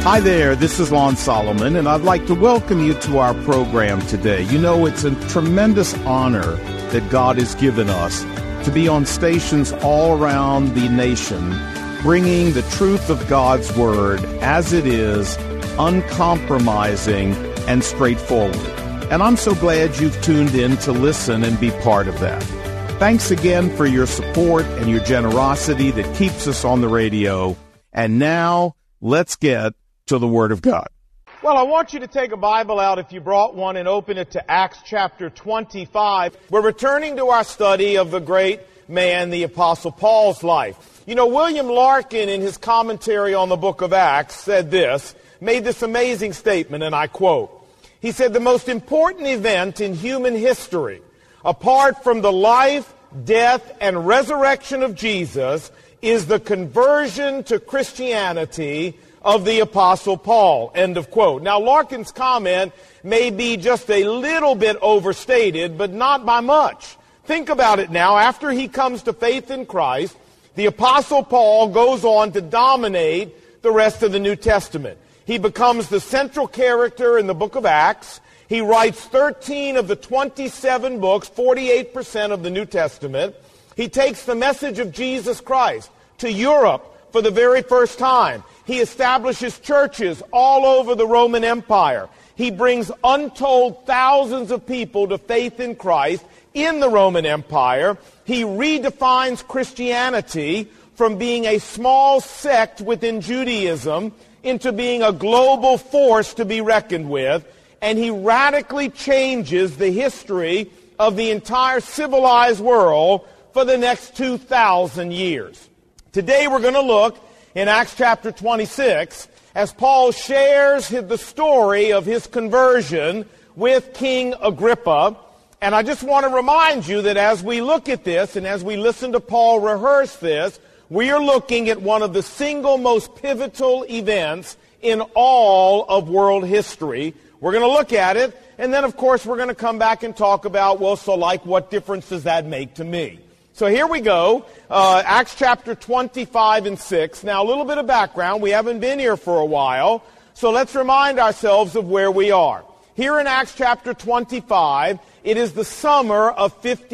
Hi there, this is Lon Solomon, and I'd like to welcome you to our program today. You know, it's a tremendous honor that God has given us to be on stations all around the nation, bringing the truth of God's Word as it is, uncompromising and straightforward. And I'm so glad you've tuned in to listen and be part of that. Thanks again for your support and your generosity that keeps us on the radio. And now, let's get to the Word of God. Well, I want you to take a Bible out if you brought one and open it to Acts chapter 25. We're returning to our study of the great man, the Apostle Paul's life. You know, William Larkin, in his commentary on the book of Acts, said this, made this amazing statement, and I quote, he said, "The most important event in human history, apart from the life, death, and resurrection of Jesus, is the conversion to Christianity of the Apostle Paul," end of quote. Now, Larkin's comment may be just a little bit overstated, but not by much. Think about it now. After he comes to faith in Christ, the Apostle Paul goes on to dominate the rest of the New Testament. He becomes the central character in the book of Acts. He writes 13 of the 27 books, 48% of the New Testament. He takes the message of Jesus Christ to Europe for the very first time. He establishes churches all over the Roman Empire. He brings untold thousands of people to faith in Christ in the Roman Empire. He redefines Christianity from being a small sect within Judaism into being a global force to be reckoned with. And he radically changes the history of the entire civilized world for the next 2,000 years. Today we're going to look in Acts chapter 26, as Paul shares the story of his conversion with King Agrippa. And I just want to remind you that as we look at this and as we listen to Paul rehearse this, we are looking at one of the single most pivotal events in all of world history. We're going to look at it, and then of course we're going to come back and talk about, well, so like what difference does that make to me? So here we go, Acts chapter 25 and 6. Now, a little bit of background. We haven't been here for a while, so let's remind ourselves of where we are. Here in Acts chapter 25, it is the summer of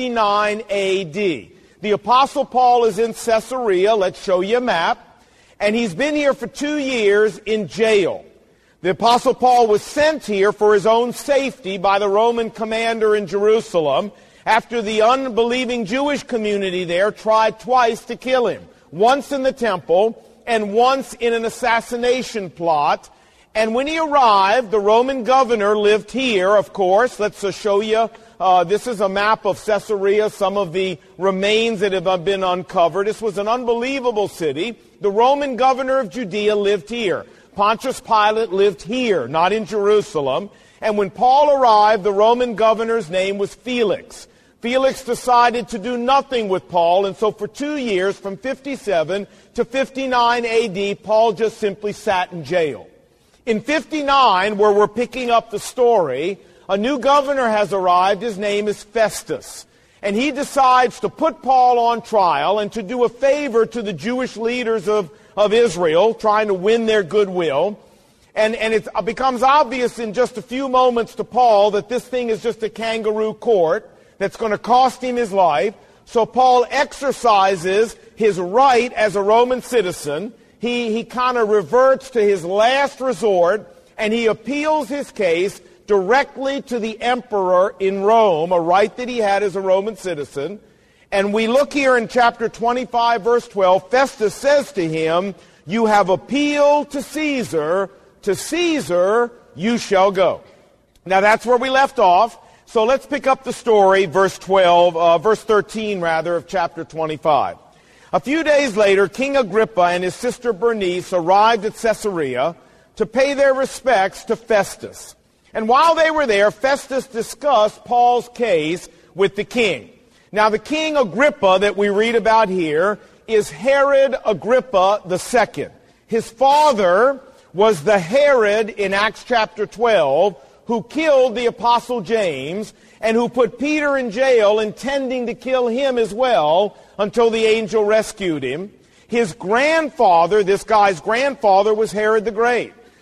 59 A.D. The Apostle Paul is in Caesarea. Let's show you a map. And he's been here for 2 years in jail. The Apostle Paul was sent here for his own safety by the Roman commander in Jerusalem, after the unbelieving Jewish community there tried twice to kill him. Once in the temple and once in an assassination plot. And when he arrived, the Roman governor lived here, of course. Let's show you. This is a map of Caesarea, some of the remains that have been uncovered. This was an unbelievable city. The Roman governor of Judea lived here. Pontius Pilate lived here, not in Jerusalem. And when Paul arrived, the Roman governor's name was Felix. Felix decided to do nothing with Paul, and so for 2 years, from 57 to 59 A.D., Paul just simply sat in jail. In 59, where we're picking up the story, a new governor has arrived. His name is Festus. And he decides to put Paul on trial and to do a favor to the Jewish leaders of Israel, trying to win their goodwill. And it becomes obvious in just a few moments to Paul that this thing is just a kangaroo court that's going to cost him his life. So Paul exercises his right as a Roman citizen. He kind of reverts to his last resort, and he appeals his case directly to the emperor in Rome, a right that he had as a Roman citizen. And we look here in chapter 25, verse 12, Festus says to him, "You have appealed to Caesar you shall go." Now that's where we left off. So let's pick up the story, verse 13 of chapter 25. A few days later, King Agrippa and his sister Bernice arrived at Caesarea to pay their respects to Festus. And while they were there, Festus discussed Paul's case with the king. Now, the King Agrippa that we read about here is Herod Agrippa II. His father was the Herod in Acts chapter 12 who killed the Apostle James and who put Peter in jail, intending to kill him as well until the angel rescued him. His grandfather, this guy's grandfather, was Herod the Great.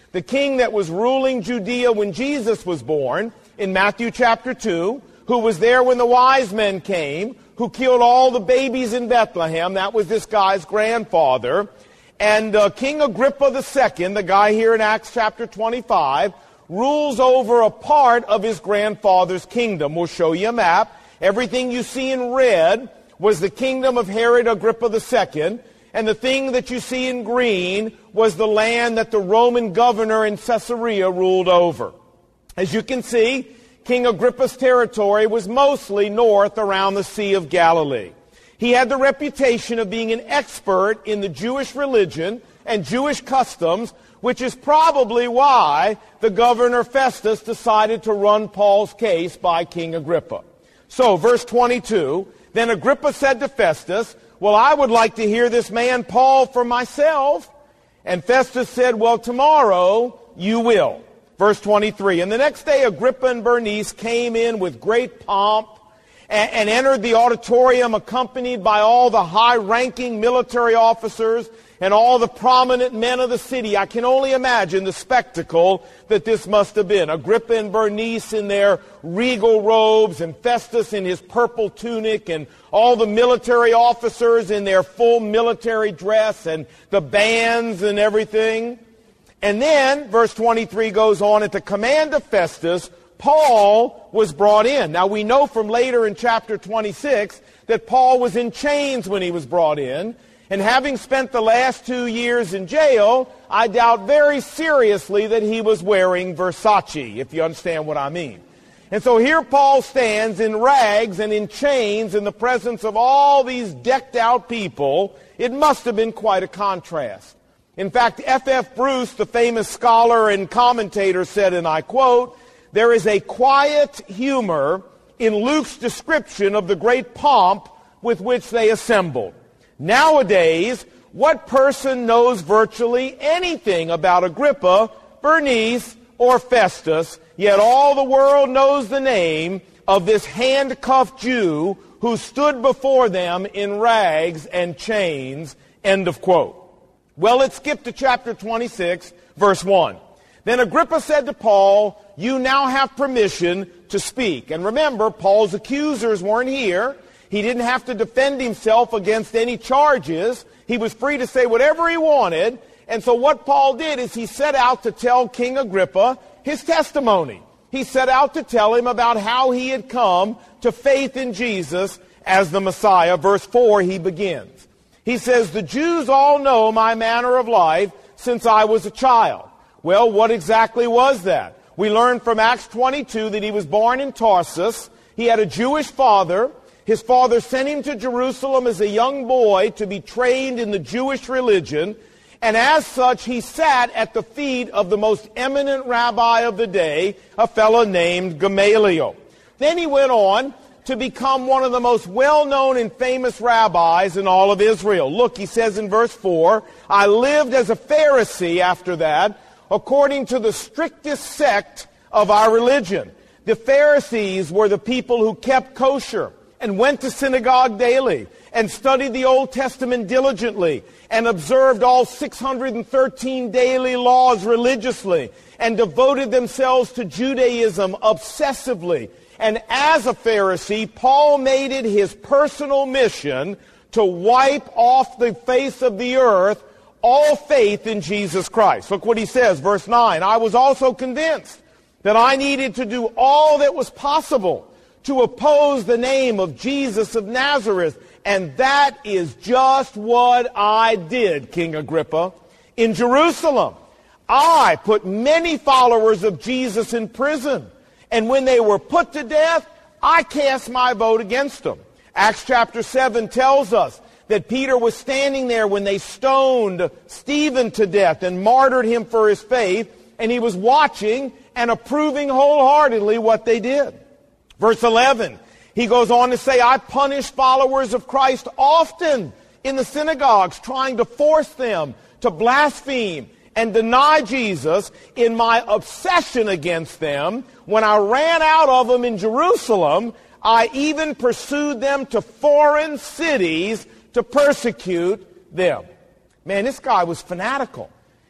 the king that was ruling Judea when Jesus was born in Matthew chapter 2, who was there when the wise men came, who killed all the babies in Bethlehem. That was this guy's grandfather. And King Agrippa II, the guy here in Acts chapter 25, rules over a part of his grandfather's kingdom. We'll show you a map. Everything you see in red was the kingdom of Herod Agrippa II, and the thing that you see in green was the land that the Roman governor in Caesarea ruled over. As you can see, King Agrippa's territory was mostly north around the Sea of Galilee. He had the reputation of being an expert in the Jewish religion and Jewish customs, which is probably why the governor Festus decided to run Paul's case by King Agrippa. So, verse 22, then Agrippa said to Festus, well, I would like to hear this man Paul for myself. And Festus said, well, tomorrow you will. Verse 23, and the next day Agrippa and Bernice came in with great pomp and entered the auditorium accompanied by all the high-ranking military officers and all the prominent men of the city. I can only imagine the spectacle that this must have been. Agrippa and Bernice in their regal robes, and Festus in his purple tunic, and all the military officers in their full military dress, and the bands and everything. And then, verse 23 goes on, at the command of Festus, Paul was brought in. Now we know from later in chapter 26 that Paul was in chains when he was brought in. And having spent the last 2 years in jail, I doubt very seriously that he was wearing Versace, if you understand what I mean. And so here Paul stands in rags and in chains in the presence of all these decked out people. It must have been quite a contrast. In fact, F.F. Bruce, the famous scholar and commentator, said, and I quote, there is a quiet humor in Luke's description of the great pomp with which they assembled. Nowadays, what person knows virtually anything about Agrippa, Bernice, or Festus, yet all the world knows the name of this handcuffed Jew who stood before them in rags and chains, end of quote. Well, let's skip to chapter 26, verse 1. Then Agrippa said to Paul, you now have permission to speak. And remember, Paul's accusers weren't here. He didn't have to defend himself against any charges. He was free to say whatever he wanted. And so what Paul did is he set out to tell King Agrippa his testimony. He set out to tell him about how he had come to faith in Jesus as the Messiah. Verse 4, he begins. He says, the Jews all know my manner of life since I was a child. Well, what exactly was that? We learned from Acts 22 that he was born in Tarsus. He had a Jewish father. His father sent him to Jerusalem as a young boy to be trained in the Jewish religion. And as such, he sat at the feet of the most eminent rabbi of the day, a fellow named Gamaliel. Then he went on to become one of the most well-known and famous rabbis in all of Israel. Look, he says in verse 4, I lived as a Pharisee after that, according to the strictest sect of our religion. The Pharisees were the people who kept kosher and went to synagogue daily and studied the Old Testament diligently and observed all 613 daily laws religiously and devoted themselves to Judaism obsessively. And as a Pharisee, Paul made it his personal mission to wipe off the face of the earth all faith in Jesus Christ. Look what he says, verse 9. I was also convinced that I needed to do all that was possible to oppose the name of Jesus of Nazareth. And that is just what I did, King Agrippa. In Jerusalem, I put many followers of Jesus in prison. And when they were put to death, I cast my vote against them. Acts chapter 7 tells us that Peter was standing there when they stoned Stephen to death and martyred him for his faith, and he was watching and approving wholeheartedly what they did. Verse 11, he goes on to say, I punished followers of Christ often in the synagogues, trying to force them to blaspheme and deny Jesus. In my obsession against them, when I ran out of them in Jerusalem, I even pursued them to foreign cities to persecute them. Man, this guy was fanatical.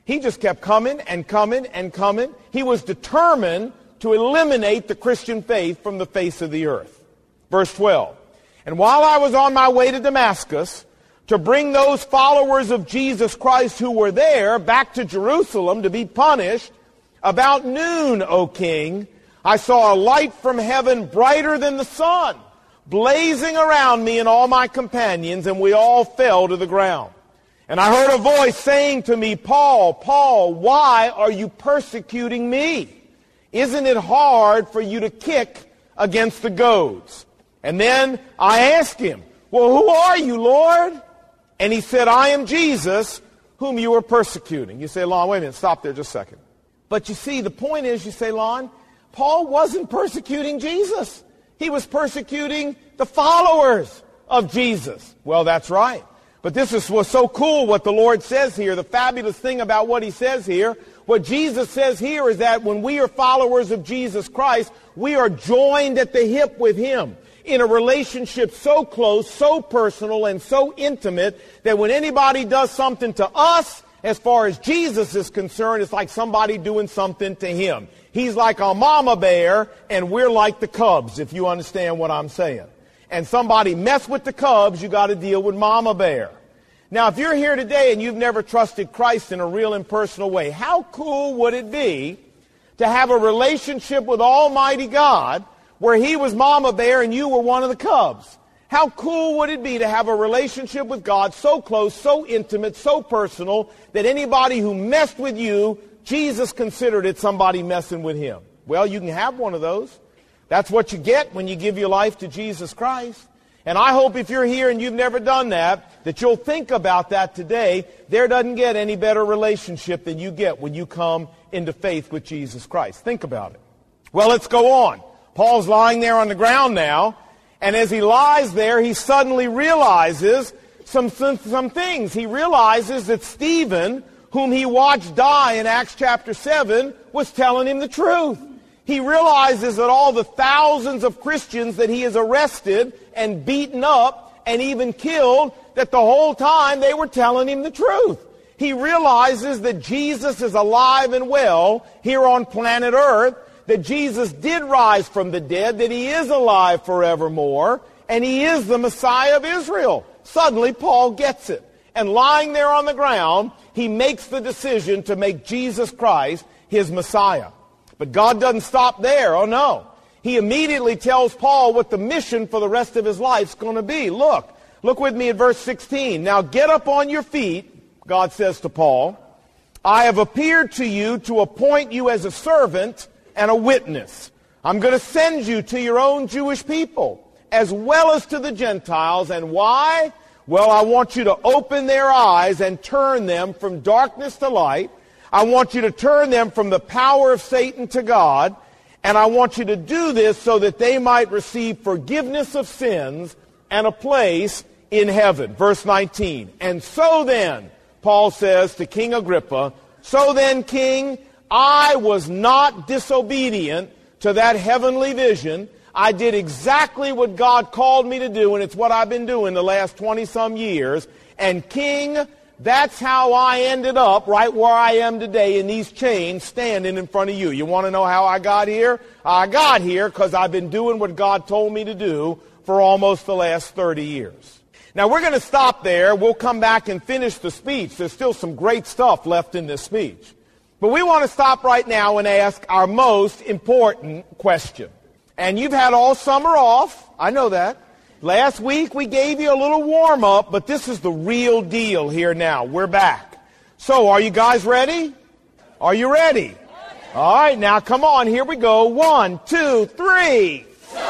He just kept coming and coming and coming. He was determined to eliminate the Christian faith from the face of the earth. Verse 12. And while I was on my way to Damascus to bring those followers of Jesus Christ who were there back to Jerusalem to be punished, about noon, O king, I saw a light from heaven brighter than the sun, blazing around me and all my companions, and we all fell to the ground. And I heard a voice saying to me, Paul, Paul, why are you persecuting me? Isn't it hard for you to kick against the goads? And then I asked him, well, who are you, Lord? And he said, I am Jesus, whom you are persecuting. You say, Lon, wait a minute, stop there just a second. But you see, the point is, you say, Lon, Paul wasn't persecuting Jesus. He was persecuting the followers of Jesus. Well, that's right. But this is what's so cool what the Lord says here. The fabulous thing about what he says here, what Jesus says here is that when we are followers of Jesus Christ, we are joined at the hip with him in a relationship so close, so personal, and so intimate that when anybody does something to us, as far as Jesus is concerned, it's like somebody doing something to him. He's like a mama bear, and we're like the cubs, if you understand what I'm saying. And somebody mess with the cubs, you got to deal with mama bear. Now, if you're here today and you've never trusted Christ in a real and personal way, how cool would it be to have a relationship with Almighty God where he was mama bear and you were one of the cubs? How cool would it be to have a relationship with God so close, so intimate, so personal that anybody who messed with you, Jesus considered it somebody messing with him? Well, you can have one of those. That's what you get when you give your life to Jesus Christ. And I hope if you're here and you've never done that, that you'll think about that today. There doesn't get any better relationship than you get when you come into faith with Jesus Christ. Think about it. Well, let's go on. Paul's lying there on the ground now, and as he lies there, he suddenly realizes some things. He realizes that Stephen, whom he watched die in Acts chapter 7, was telling him the truth. He realizes that all the thousands of Christians that he has arrested and beaten up and even killed, that the whole time they were telling him the truth. He realizes that Jesus is alive and well here on planet Earth, that Jesus did rise from the dead, that he is alive forevermore, and he is the Messiah of Israel. Suddenly, Paul gets it. And lying there on the ground, he makes the decision to make Jesus Christ his Messiah. But God doesn't stop there. Oh, no. He immediately tells Paul what the mission for the rest of his life is going to be. Look with me at verse 16. Now get up on your feet, God says to Paul. I have appeared to you to appoint you as a servant and a witness. I'm going to send you to your own Jewish people, as well as to the Gentiles. And why? Well, I want you to open their eyes and turn them from darkness to light. I want you to turn them from the power of Satan to God. And I want you to do this so that they might receive forgiveness of sins and a place in heaven. Verse 19. And so then, Paul says to King Agrippa, so then, King, I was not disobedient to that heavenly vision. I did exactly what God called me to do, and it's what I've been doing the last 20-some years. And King, that's how I ended up right where I am today in these chains standing in front of you. You want to know how I got here? I got here because I've been doing what God told me to do for almost the last 30 years. Now, we're going to stop there. We'll come back and finish the speech. There's still some great stuff left in this speech. But we want to stop right now and ask our most important question. And you've had all summer off. I know that. Last week we gave you a little warm-up, but this is the real deal here now. We're back. So are you guys ready? Are you ready? All right, now come on. Here we go. 1, 2, 3. So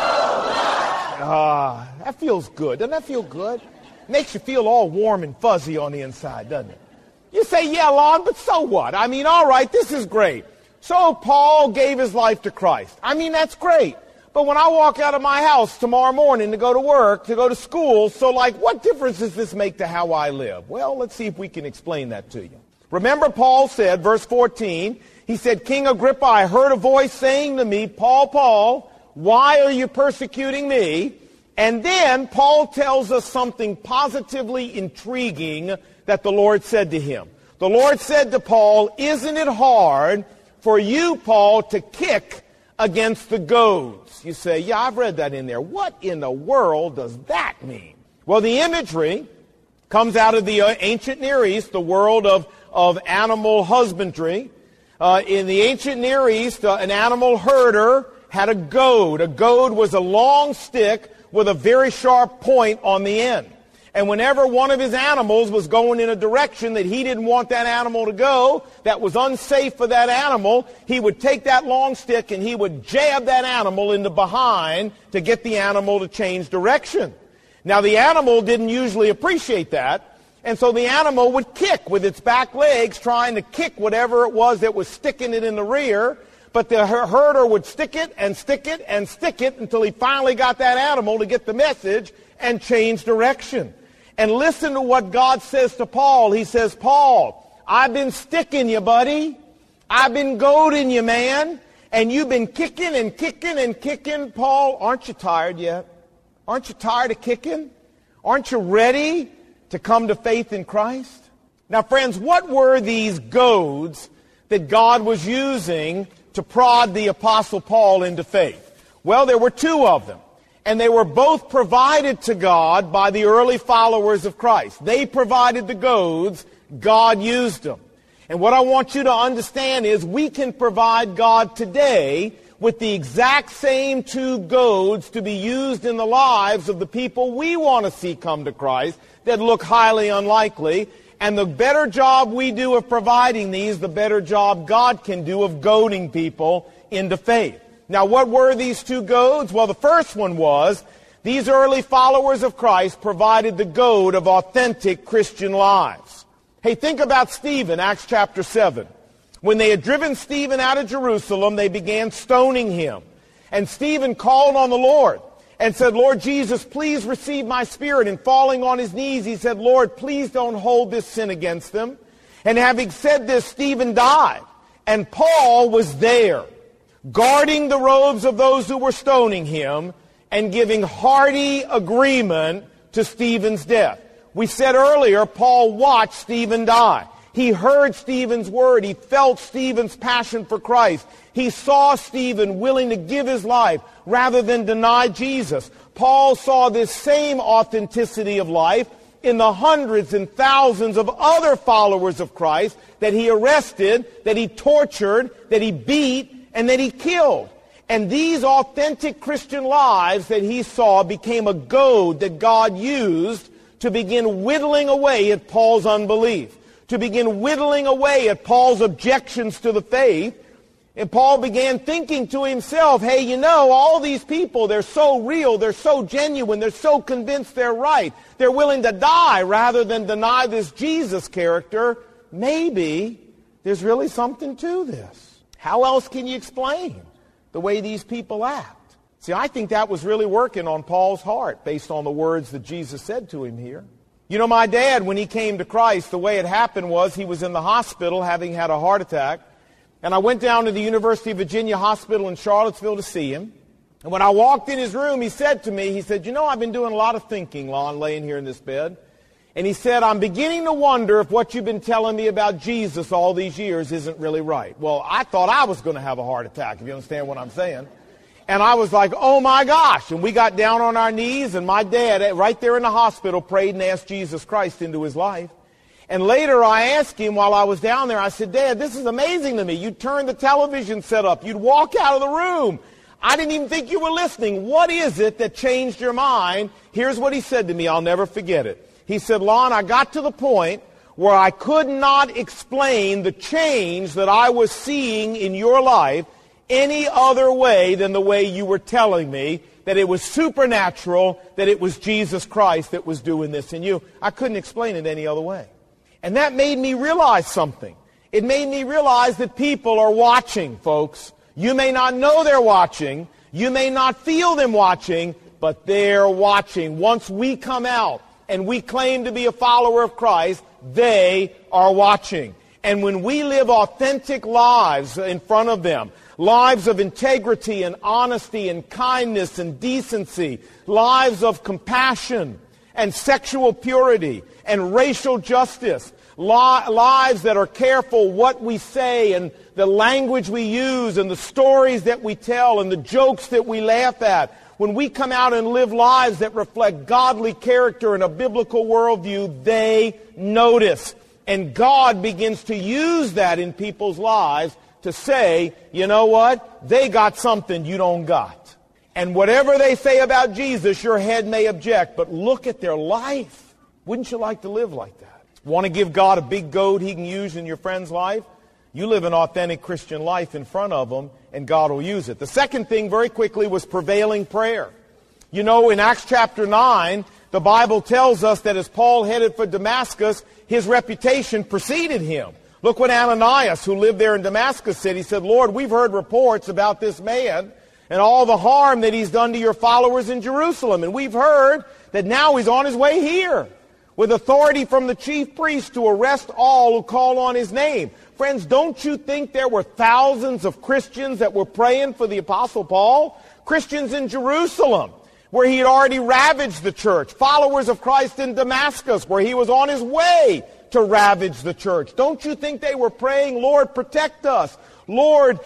what? That feels good. Doesn't that feel good? Makes you feel all warm and fuzzy on the inside, doesn't it? You say, yeah, Lon, but so what? I mean, all right, this is great. So Paul gave his life to Christ. I mean, that's great. But when I walk out of my house tomorrow morning to go to work, to go to school, so like, what difference does this make to how I live? Well, let's see if we can explain that to you. Remember, Paul said, verse 14, he said, King Agrippa, I heard a voice saying to me, Paul, Paul, why are you persecuting me? And then Paul tells us something positively intriguing that the Lord said to him. The Lord said to Paul, "Isn't it hard for you, Paul, to kick against the goads?" You say, "Yeah, I've read that in there." What in the world does that mean? Well, the imagery comes out of the ancient Near East, the world of animal husbandry. In the ancient Near East, an animal herder had a goad. A goad was a long stick with a very sharp point on the end. And whenever one of his animals was going in a direction that he didn't want that animal to go, that was unsafe for that animal, he would take that long stick and he would jab that animal in the behind to get the animal to change direction. Now, the animal didn't usually appreciate that, and so the animal would kick with its back legs, trying to kick whatever it was that was sticking it in the rear, but the herder would stick it and stick it and stick it until he finally got that animal to get the message and change direction. And listen to what God says to Paul. He says, "Paul, I've been sticking you, buddy. I've been goading you, man. And you've been kicking and kicking and kicking. Paul, aren't you tired yet? Aren't you tired of kicking? Aren't you ready to come to faith in Christ?" Now, friends, what were these goads that God was using to prod the Apostle Paul into faith? Well, there were two of them. And they were both provided to God by the early followers of Christ. They provided the goads, God used them. And what I want you to understand is we can provide God today with the exact same two goads to be used in the lives of the people we want to see come to Christ that look highly unlikely. And the better job we do of providing these, the better job God can do of goading people into faith. Now, what were these two goads? Well, the first one was these early followers of Christ provided the goad of authentic Christian lives. Hey, think about Stephen, Acts chapter 7. When they had driven Stephen out of Jerusalem, they began stoning him. And Stephen called on the Lord and said, "Lord Jesus, please receive my spirit." And falling on his knees, he said, "Lord, please don't hold this sin against them." And having said this, Stephen died. And Paul was there, guarding the robes of those who were stoning him and giving hearty agreement to Stephen's death. We said earlier, Paul watched Stephen die. He heard Stephen's word. He felt Stephen's passion for Christ. He saw Stephen willing to give his life rather than deny Jesus. Paul saw this same authenticity of life in the hundreds and thousands of other followers of Christ that he arrested, that he tortured, that he beat, and that he killed. And these authentic Christian lives that he saw became a goad that God used to begin whittling away at Paul's unbelief, to begin whittling away at Paul's objections to the faith. And Paul began thinking to himself, hey, you know, all these people, they're so real, they're so genuine, they're so convinced they're right. They're willing to die rather than deny this Jesus character. Maybe there's really something to this. How else can you explain the way these people act? See, I think that was really working on Paul's heart based on the words that Jesus said to him here. You know, my dad, when he came to Christ, the way it happened was he was in the hospital having had a heart attack. And I went down to the University of Virginia Hospital in Charlottesville to see him. And when I walked in his room, he said to me, he said, "You know, I've been doing a lot of thinking, Lon, laying here in this bed." And he said, "I'm beginning to wonder if what you've been telling me about Jesus all these years isn't really right." Well, I thought I was going to have a heart attack, if you understand what I'm saying. And I was like, oh my gosh. And we got down on our knees, and my dad, right there in the hospital, prayed and asked Jesus Christ into his life. And later I asked him while I was down there, I said, "Dad, this is amazing to me. You'd turn the television set up. You'd walk out of the room. I didn't even think you were listening. What is it that changed your mind?" Here's what he said to me. I'll never forget it. He said, "Lon, I got to the point where I could not explain the change that I was seeing in your life any other way than the way you were telling me, that it was supernatural, that it was Jesus Christ that was doing this in you. I couldn't explain it any other way." And that made me realize something. It made me realize that people are watching, folks. You may not know they're watching. You may not feel them watching, but they're watching. Once we come out and we claim to be a follower of Christ, they are watching. And when we live authentic lives in front of them, lives of integrity and honesty and kindness and decency, lives of compassion and sexual purity and racial justice, lives that are careful what we say and the language we use and the stories that we tell and the jokes that we laugh at. When we come out and live lives that reflect godly character and a biblical worldview, they notice. And God begins to use that in people's lives to say, you know what? They got something you don't got. And whatever they say about Jesus, your head may object, but look at their life. Wouldn't you like to live like that? Want to give God a big goad he can use in your friend's life? You live an authentic Christian life in front of them, and God will use it. The second thing, very quickly, was prevailing prayer. You know, in Acts chapter 9, the Bible tells us that as Paul headed for Damascus, his reputation preceded him. Look what Ananias, who lived there in Damascus, said. He said, Lord, we've heard reports about this man and all the harm that he's done to your followers in Jerusalem. And we've heard that now he's on his way here with authority from the chief priest to arrest all who call on his name. Friends, don't you think there were thousands of Christians that were praying for the Apostle Paul? Christians in Jerusalem, where he had already ravaged the church. Followers of Christ in Damascus, where he was on his way to ravage the church. Don't you think they were praying, Lord, protect us? Lord,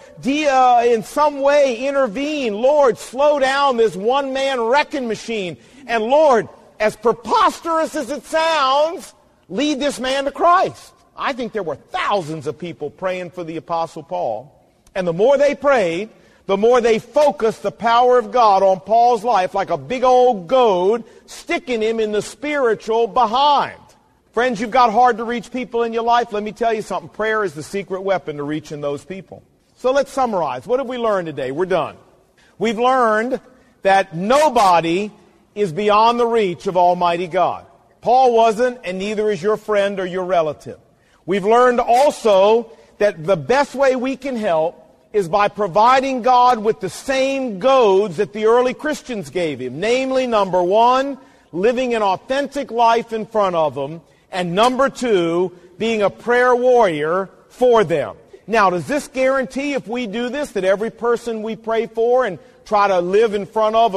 in some way intervene. Lord, slow down this one-man wrecking machine. And Lord, as preposterous as it sounds, lead this man to Christ. I think there were thousands of people praying for the Apostle Paul. And the more they prayed, the more they focused the power of God on Paul's life like a big old goad, sticking him in the spiritual behind. Friends, you've got hard-to-reach people in your life. Let me tell you something. Prayer is the secret weapon to reaching those people. So let's summarize. What have we learned today? We're done. We've learned that nobody is beyond the reach of Almighty God. Paul wasn't, and neither is your friend or your relative. We've learned also that the best way we can help is by providing God with the same goads that the early Christians gave him. Namely, number one, living an authentic life in front of them. And number two, being a prayer warrior for them. Now, does this guarantee if we do this that every person we pray for and try to live in front of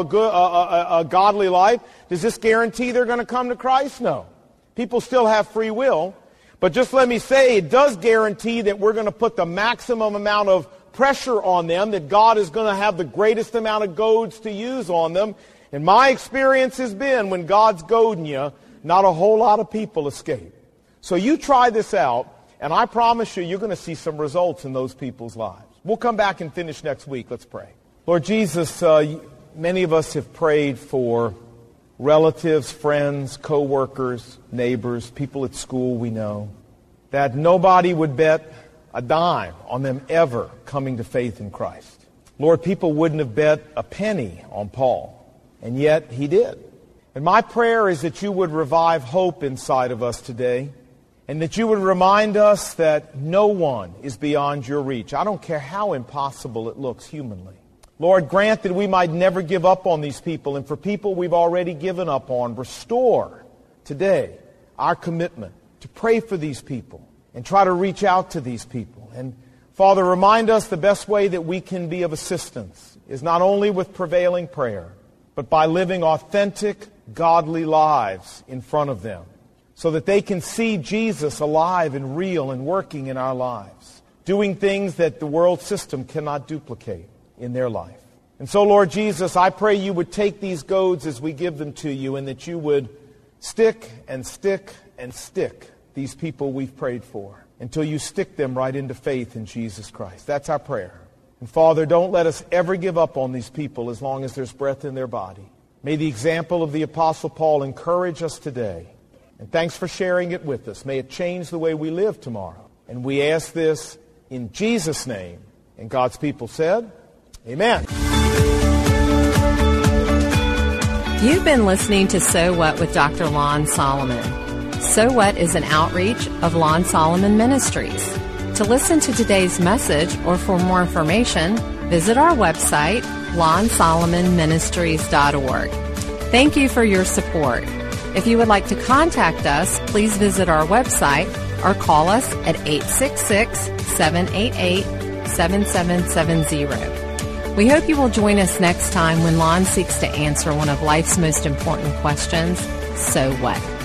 a godly life, does this guarantee they're going to come to Christ? No. People still have free will. But just let me say, it does guarantee that we're going to put the maximum amount of pressure on them, that God is going to have the greatest amount of goads to use on them. And my experience has been when God's goading you, not a whole lot of people escape. So you try this out, and I promise you, you're going to see some results in those people's lives. We'll come back and finish next week. Let's pray. Lord Jesus, many of us have prayed for relatives, friends, co-workers, neighbors, people at school we know, that nobody would bet a dime on them ever coming to faith in Christ. Lord, people wouldn't have bet a penny on Paul, and yet he did. And my prayer is that you would revive hope inside of us today, and that you would remind us that no one is beyond your reach. I don't care how impossible it looks humanly. Lord, grant that we might never give up on these people, and for people we've already given up on, restore today our commitment to pray for these people and try to reach out to these people. And Father, remind us the best way that we can be of assistance is not only with prevailing prayer, but by living authentic, godly lives in front of them so that they can see Jesus alive and real and working in our lives, doing things that the world system cannot duplicate in their life. And so, Lord Jesus, I pray you would take these goads as we give them to you, and that you would stick and stick and stick these people we've prayed for until you stick them right into faith in Jesus Christ. That's our prayer. And Father, don't let us ever give up on these people as long as there's breath in their body. May the example of the Apostle Paul encourage us today. And thanks for sharing it with us. May it change the way we live tomorrow. And we ask this in Jesus' name. And God's people said, Amen. You've been listening to So What with Dr. Lon Solomon. So What is an outreach of Lon Solomon Ministries. To listen to today's message or for more information, visit our website, lonsolomonministries.org. Thank you for your support. If you would like to contact us, please visit our website or call us at 866-788-7770. We hope you will join us next time when Lon seeks to answer one of life's most important questions, so what?